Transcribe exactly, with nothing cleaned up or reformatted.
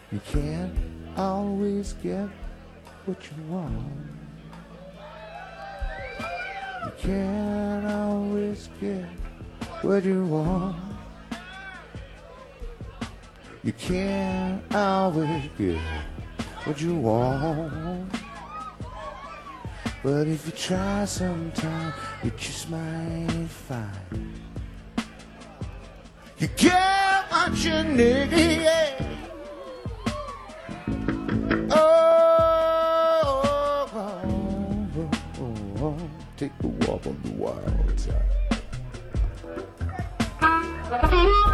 You can't always get what you want. You can't always get what you want. You can't always get what you want. But if you try sometime, you just might find you get what you need, yeah. Oh, oh, oh, oh, oh. Take a walk on the wild side.